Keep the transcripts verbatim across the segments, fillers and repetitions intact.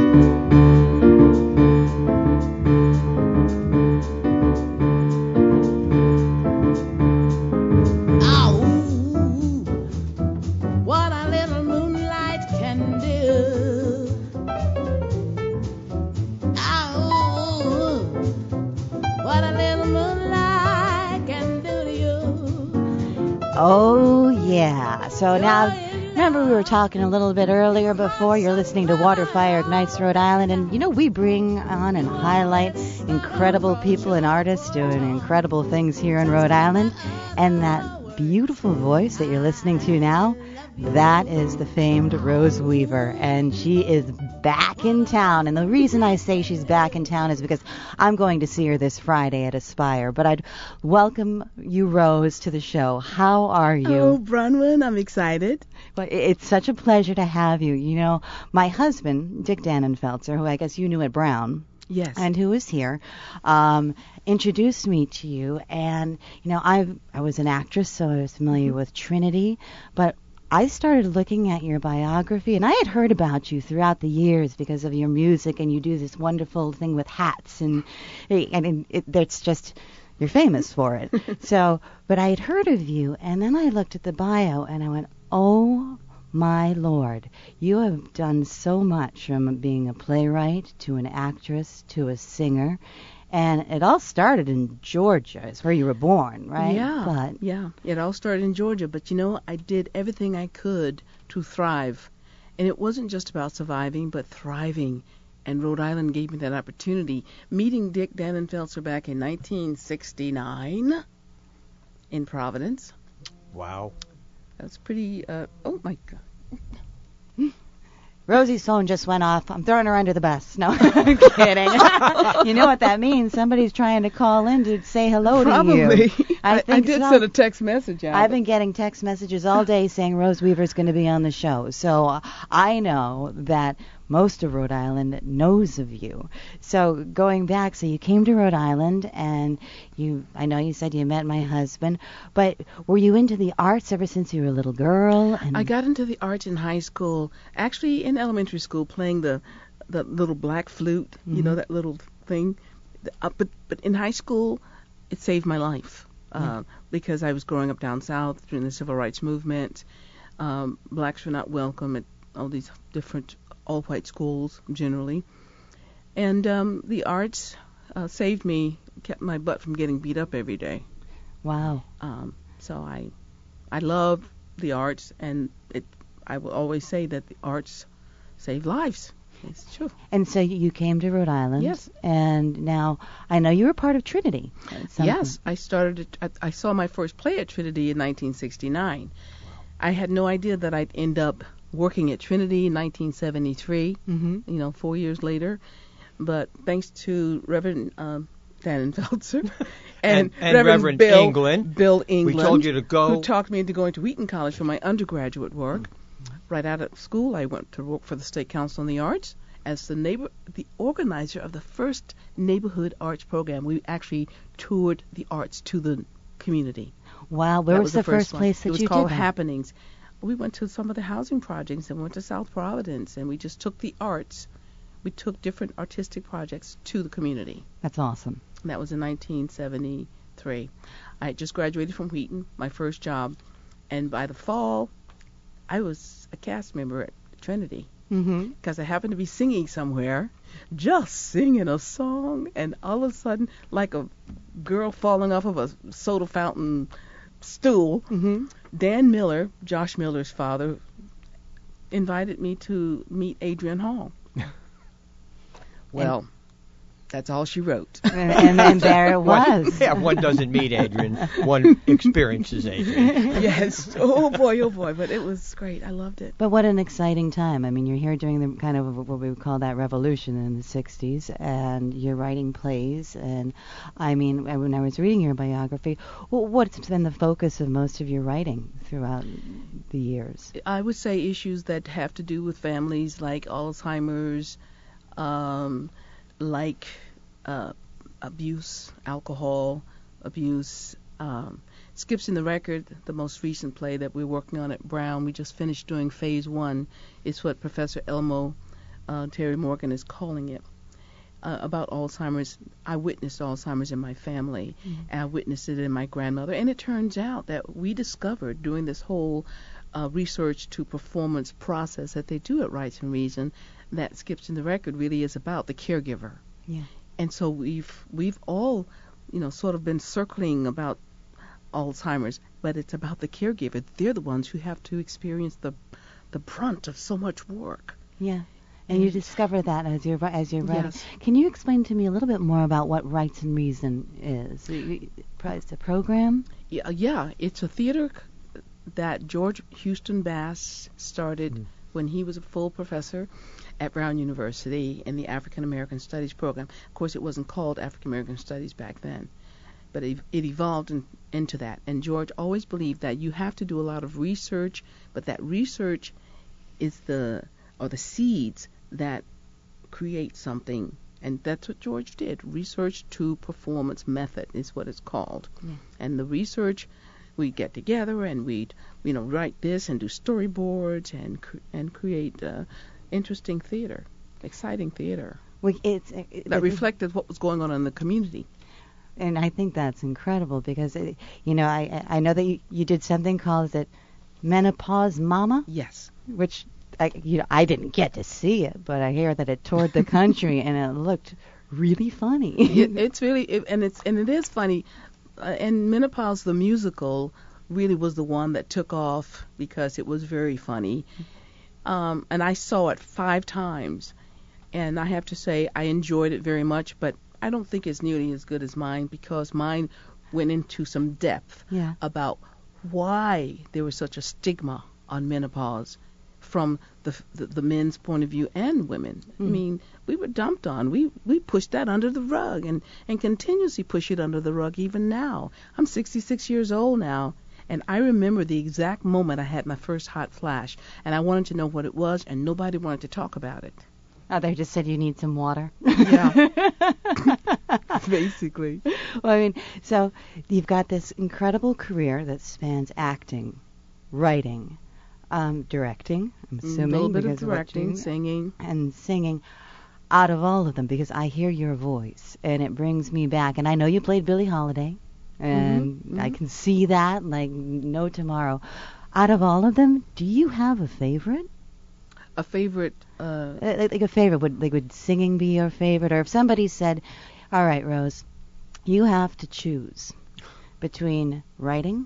So now, remember we were talking a little bit earlier before, you're listening to Water Fire Ignites Rhode Island, and you know we bring on and highlight incredible people and artists doing incredible things here in Rhode Island, and that beautiful voice that you're listening to now, that is the famed Rose Weaver, and she is back in town. And the reason I say she's back in town is because I'm going to see her this Friday at Aspire. But I'd welcome you, Rose, to the show. How are you? Oh, Bronwyn, I'm excited. Well, it's such a pleasure to have you. You know, my husband, Dick Dannenfelser, who I guess you knew at Brown, yes, and who is here, um, introduced me to you. And, you know, I I was an actress, so I was familiar mm-hmm. with Trinity, but I started looking at your biography, and I had heard about you throughout the years because of your music, and you do this wonderful thing with hats, and and it, it's just, you're famous for it. So, but I had heard of you, and then I looked at the bio, and I went, oh my Lord, you have done so much, from being a playwright to an actress to a singer. And it all started in Georgia. It's where you were born, right? Yeah, but, yeah. It all started in Georgia. But, you know, I did everything I could to thrive. And it wasn't just about surviving, but thriving. And Rhode Island gave me that opportunity. Meeting Dick Dannenfelser back in nineteen sixty-nine in Providence. Wow. That's pretty, uh, oh, my God. Rosie's phone just went off. I'm throwing her under the bus. No, I'm kidding. You know what that means? Somebody's trying to call in to say hello Probably. to you. I, I, I did so. send a text message out. I've been getting text messages all day saying Rose Weaver's going to be on the show. So uh, I know that most of Rhode Island knows of you. So going back, so you came to Rhode Island, and you, I know you said you met my husband, but were you into the arts ever since you were a little girl? And I got into the arts in high school, actually in elementary school, playing the the little black flute, mm-hmm. you know, that little thing. Uh, but but in high school, it saved my life uh, yeah. because I was growing up down south during the civil rights movement. Um, blacks were not welcome at all these different all-white schools generally, and um, the arts uh, saved me, kept my butt from getting beat up every day. Wow. Um, so I, I love the arts, and it. I will always say that the arts save lives. It's true. And so you came to Rhode Island. Yes. And now I know you were part of Trinity. Yes, I started. At, I saw my first play at Trinity in nineteen sixty-nine. I had no idea that I'd end up working at Trinity in nineteen seventy-three, mm-hmm. you know, four years later. But thanks to Reverend um, Dannenfelser and, and, and Reverend, Reverend Bill, England, Bill England, we told you to go, who talked me into going to Wheaton College for my undergraduate work. Mm-hmm. Right out of school, I went to work for the State Council on the Arts as the neighbor, the organizer of the first neighborhood arts program. We actually toured the arts to the community. Wow, where that was, was the, the first, first place that you did? It was you called did that? Happenings. We went to some of the housing projects and went to South Providence, and we just took the arts. We took different artistic projects to the community. That's awesome. And that was in nineteen seventy-three. I had just graduated from Wheaton, my first job, and by the fall, I was a cast member at Trinity because mm-hmm. I happened to be singing somewhere, just singing a song, and all of a sudden, like a girl falling off of a soda fountain stool, mm-hmm. Dan Miller, Josh Miller's father, invited me to meet Adrian Hall. Well, and that's all she wrote. And, and, and there it was. Yeah, one doesn't meet Adrian. One experiences Adrian. Yes. Oh, boy, oh, boy. But it was great. I loved it. But what an exciting time. I mean, you're here during the kind of what we would call that revolution in the sixties, and you're writing plays. And, I mean, when I was reading your biography, what's been the focus of most of your writing throughout the years? I would say issues that have to do with families like Alzheimer's, um, like uh, abuse, alcohol abuse. Um, Skips in the Record, the most recent play that we're working on at Brown. We just finished doing phase one. It's what Professor Elmo uh, Terry Morgan is calling it, uh, about Alzheimer's. I witnessed Alzheimer's in my family, Mm-hmm. and I witnessed it in my grandmother. And it turns out that we discovered during this whole uh, research to performance process that they do at Rights and Reason that Skips in the Record really is about the caregiver. Yeah. And so we've we've all, you know, sort of been circling about Alzheimer's, but it's about the caregiver. They're the ones who have to experience the the brunt of so much work. Yeah. And you discover that as you're as you're writing. Yes. Can you explain to me a little bit more about what Rights and Reason is? It's a program? Yeah, yeah, it's a theater c- that George Houston Bass started Mm. when he was a full professor at Brown University in the African American Studies program. Of course, it wasn't called African American Studies back then, but it, it evolved in, into that. And George always believed that you have to do a lot of research, but that research is the or the seeds that create something. And that's what George did. Research to performance method is what it's called. Yeah. And the research, we get together and we'd, you know, write this and do storyboards and cr- and create uh, interesting theater, exciting theater Well, it's, it, that it- reflected what was going on in the community. And I think that's incredible because, it, you know, I I know that you, you did something called, is it Menopause Mama? Yes. Which, I, you know, I didn't get to see it, but I hear that it toured the country and it looked really funny. it, it's really, it, and it's and it is funny. Uh, and Menopause the musical really was the one that took off because it was very funny. Um, and I saw it five times, and I have to say I enjoyed it very much. But I don't think it's nearly as good as mine because mine went into some depth Yeah. about why there was such a stigma on menopause from the, the the men's point of view and women. I Mm. mean, we were dumped on. We we pushed that under the rug and and continuously push it under the rug even now. I'm sixty-six years old now, and I remember the exact moment I had my first hot flash, and I wanted to know what it was, and nobody wanted to talk about it. Oh, they just said you need some water. Yeah. Basically. Well, I mean, so you've got this incredible career that spans acting, writing, um, directing, I'm A assuming. little bit of because what directing, you- singing. and singing. Out of all of them, because I hear your voice, and it brings me back. And I know you played Billie Holiday, and Mhm, I mhm. can see that like no tomorrow. Out of all of them, do you have a favorite? A favorite. Uh, Uh, Like, like a favorite? Would like would singing be your favorite? Or if somebody said, "All right, Rose, you have to choose between writing,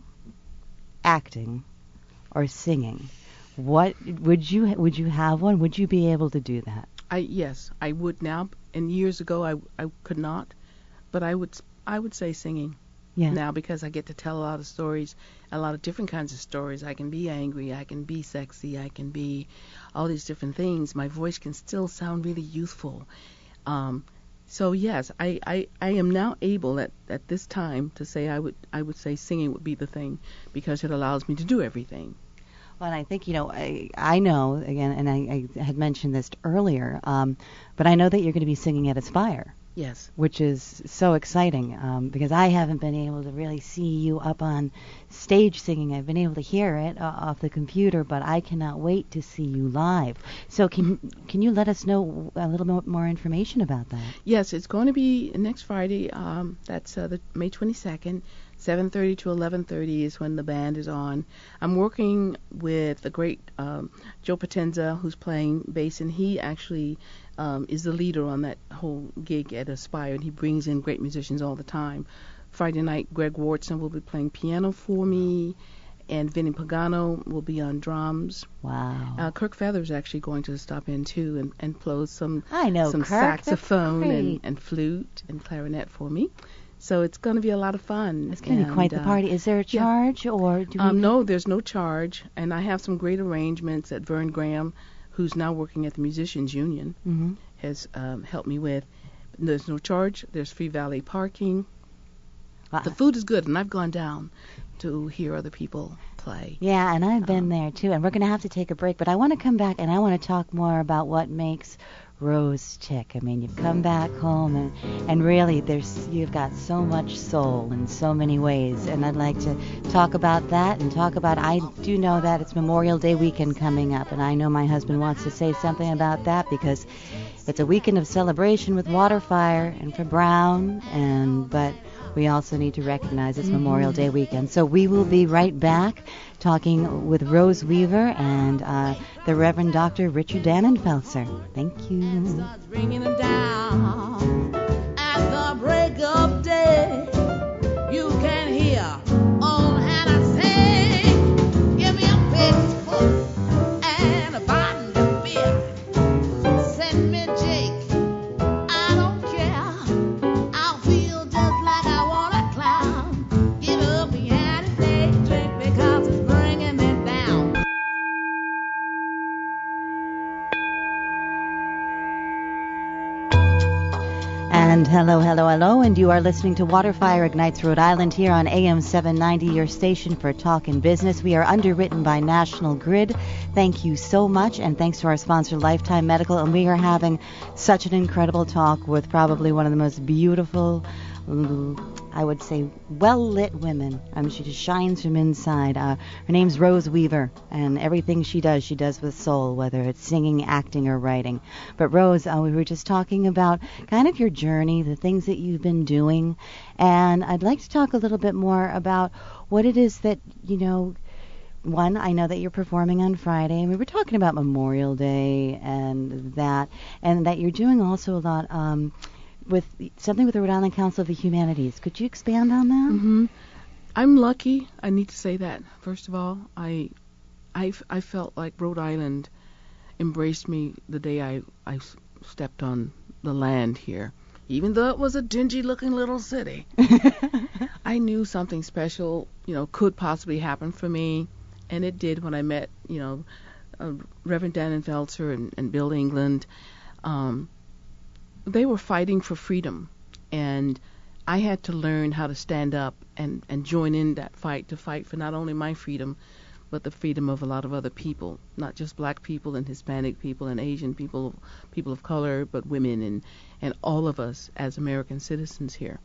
acting, or singing, what would you would you have one? Would you be able to do that?" I yes, I would now. And years ago, I I could not, but I would I would say singing Yeah. now because I get to tell a lot of stories, a lot of different kinds of stories. I can be angry, I can be sexy, I can be all these different things. My voice can still sound really youthful. Um, so yes, I, I, I am now able at, at this time to say I would I would say singing would be the thing because it allows me to do everything. Well, and I think, you know, I, I know, again, and I, I had mentioned this earlier, um, but I know that you're going to be singing at Aspire, Yes. which is so exciting um, because I haven't been able to really see you up on stage singing. I've been able to hear it uh, off the computer, but I cannot wait to see you live. So can can you let us know a little bit more information about that? Yes, it's going to be next Friday. Um, that's uh, the May twenty-second. seven thirty to eleven thirty is when the band is on. I'm working with the great um, Joe Potenza, who's playing bass, and he actually um, is the leader on that whole gig at Aspire, and he brings in great musicians all the time. Friday night, Greg Wardson will be playing piano for me, and Vinny Pagano will be on drums. Wow. Uh, Kirk Feather's actually going to stop in too and, and play some I know some Kirk. That's saxophone and, great. and flute and clarinet for me. So it's going to be a lot of fun. It's going to be quite the And, uh, party. Is there a yeah. charge or do we Um, no, there's no charge, and I have some great arrangements that Vern Graham, who's now working at the Musicians Union, Mm-hmm. has um, helped me with. There's no charge. There's free valet parking. Uh, The food is good, and I've gone down to hear other people play. Yeah, and I've been Um, there too. And we're going to have to take a break, but I want to come back and I want to talk more about what makes Rose Tick. I mean, you've come back home, and, and really, there's you've got so much soul in so many ways. And I'd like to talk about that and talk about, I do know that it's Memorial Day weekend coming up, and I know my husband wants to say something about that because it's a weekend of celebration with Waterfire and for Brown, and but we also need to recognize it's mm-hmm. Memorial Day weekend. So we will be right back talking with Rose Weaver and uh, the Reverend Doctor Richard Dannenfelser. Thank you. Starts bringing them down at the break of day. You can hear old Hannah say, "Give me a big foot and a bottle of beer. Send me Jake. I don't care. I'll feel just like I want a clown. Give up the Hannah drink because it's bringing me down." And hello, hello, hello, and you are listening to Waterfire Ignites Rhode Island here on A M seven ninety, your station for talk and business. We are underwritten by National Grid. Thank you so much, and thanks to our sponsor, Lifetime Medical. And we are having such an incredible talk with probably one of the most beautiful, I would say, well-lit women. Um, she just shines from inside. Uh, her name's Rose Weaver, and everything she does, she does with soul, whether it's singing, acting, or writing. But Rose, uh, we were just talking about kind of your journey, the things that you've been doing, and I'd like to talk a little bit more about what it is that, you know, one, I know that you're performing on Friday, and we were talking about Memorial Day and that, and that you're doing also a lot um, with something with the Rhode Island Council of the Humanities. Could you expand on that? Mm-hmm. I'm lucky. I need to say that, first of all. I, I, I felt like Rhode Island embraced me the day I, I stepped on the land here. Even though it was a dingy-looking little city, I knew something special, you know, could possibly happen for me. And it did when I met, you know, uh, Reverend Dannenfelser and, and Bill England. Um, they were fighting for freedom, and I had to learn how to stand up and, and join in that fight, to fight for not only my freedom, but the freedom of a lot of other people, not just black people and Hispanic people and Asian people, people of color, but women and, and all of us as American citizens here.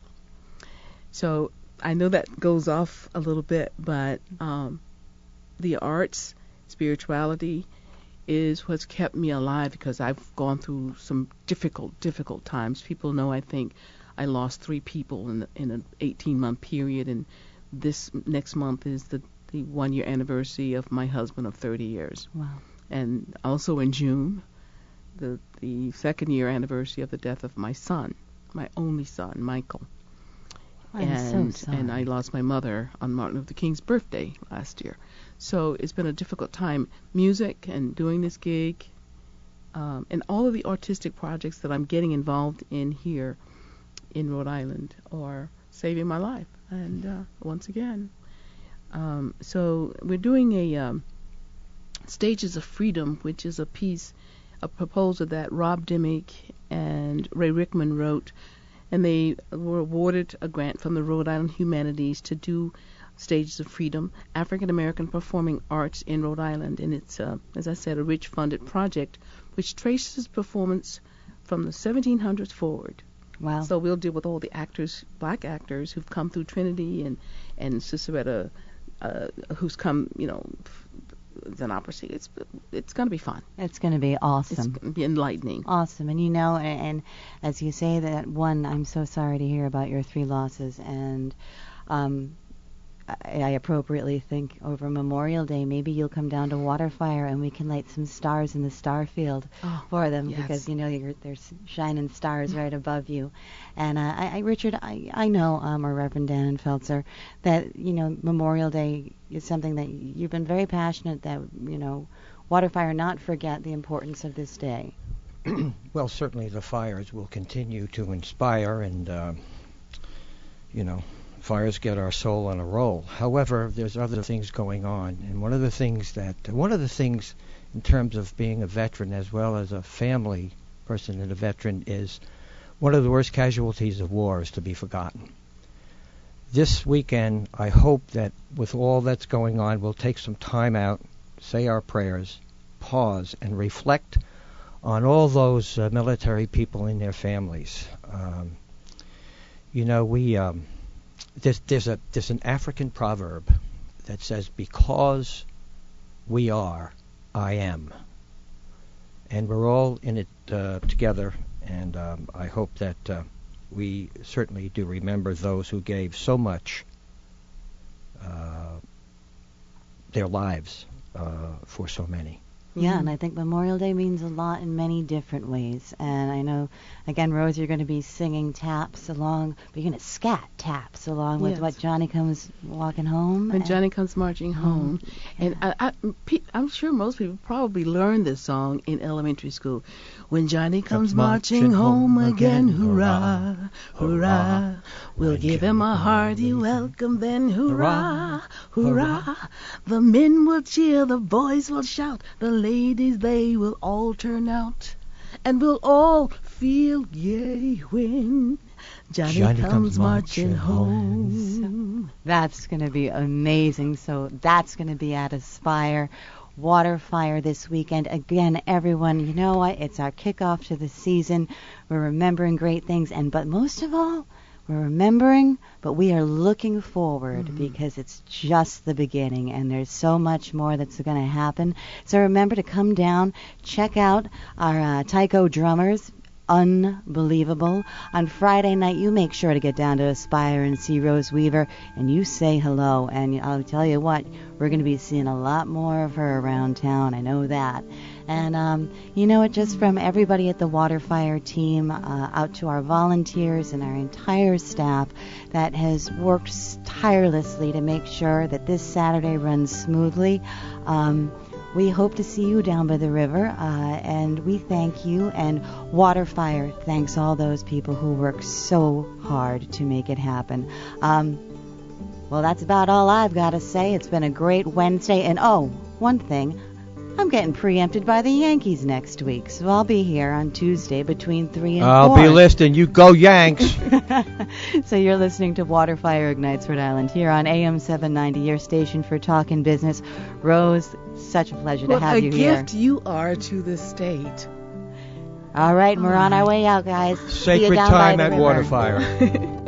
So I know that goes off a little bit, but um, the arts, spirituality is what's kept me alive, because I've gone through some difficult, difficult times. People know, I think, I lost three people in, the, in an eighteen-month period, and this next month is the, the one-year anniversary of my husband of thirty years. Wow. And also in June, the, the second-year anniversary of the death of my son, my only son, Michael. I'm and, so sorry. And I lost my mother on Martin Luther King's birthday last year. So it's been a difficult time. Music and doing this gig, um, and all of the artistic projects that I'm getting involved in here in Rhode Island are saving my life. And uh, once again, um, so we're doing a um, Stages of Freedom, which is a piece, a proposal that Rob Dimmick and Ray Rickman wrote, and they were awarded a grant from the Rhode Island Humanities to do Stages of Freedom, African American Performing Arts in Rhode Island. And it's, uh, as I said, a rich funded project which traces performance from the seventeen hundreds forward. Wow. So we'll deal with all the actors, black actors who've come through Trinity, and, and Ciceretta, uh, who's come, you know, as an opera singer. It's, it's going to be fun. It's going to be awesome. It's going to be enlightening. Awesome. And, you know, and, and as you say that, one, I'm so sorry to hear about your three losses. And um, I, I appropriately think over Memorial Day, maybe you'll come down to Waterfire and we can light some stars in the star field oh, for them, yes. because, you know, you're, there's shining stars right above you. And, uh, I, I, Richard, I, I know, um, or Reverend Dannenfelser, that, you know, Memorial Day is something that you've been very passionate that, you know, Waterfire not forget the importance of this day. Well, certainly the fires will continue to inspire, and, uh, you know, fires get our soul on a roll. However, there's other things going on, and one of the things that, one of the things in terms of being a veteran as well as a family person and a veteran is one of the worst casualties of war is to be forgotten. This weekend, I hope that with all that's going on, we'll take some time out, say our prayers, pause, and reflect on all those uh, military people and their families. Um, you know, we um, there's there's a there's an African proverb that says, "Because we are, I am," and we're all in it uh, together. And um, I hope that uh, we certainly do remember those who gave so much, uh, their lives uh, for so many. Yeah, Mhm. and I think Memorial Day means a lot in many different ways. And I know, again, Rose, you're going to be singing taps along, but you're going to scat taps along with Yes. what Johnny Comes Walking Home. When and- Johnny Comes Marching Home. And I, I, pe- I'm sure most people probably learned this song in elementary school. When Johnny comes marching home again, hurrah, hurrah. We'll give him a hearty welcome then, hurrah, hurrah. The men will cheer, the boys will shout, the ladies, they will all turn out. And we'll all feel yay when Johnny, Johnny comes, comes marching marching home. That's going to be amazing. So that's going to be at Aspire Water Fire this weekend. Again, everyone, you know what? It's our kickoff to the season. We're remembering great things, and but most of all, we're remembering, but we are looking forward Mhm. because it's just the beginning, and there's so much more that's going to happen. So remember to come down, check out our uh, Taiko drummers. Unbelievable. On Friday night, you make sure to get down to Aspire and see Rose Weaver, and you say hello. And I'll tell you what, we're going to be seeing a lot more of her around town. I know that. And um, you know what, just from everybody at the Water Fire team, uh, out to our volunteers and our entire staff that has worked tirelessly to make sure that this Saturday runs smoothly. Um, We hope to see you down by the river, uh, and we thank you. And Waterfire thanks all those people who work so hard to make it happen. Um, well, that's about all I've got to say. It's been a great Wednesday. And oh, one thing, I'm getting preempted by the Yankees next week, so I'll be here on Tuesday between three and I'll four. be listening. You go Yanks. So you're listening to Waterfire Ignites Rhode Island here on A M seven ninety, your station for talking business. Rose, such a pleasure What to have a you here. gift you are to the state. All right, we're on our way out, guys. See you Sacred down by time the at river. Waterfire.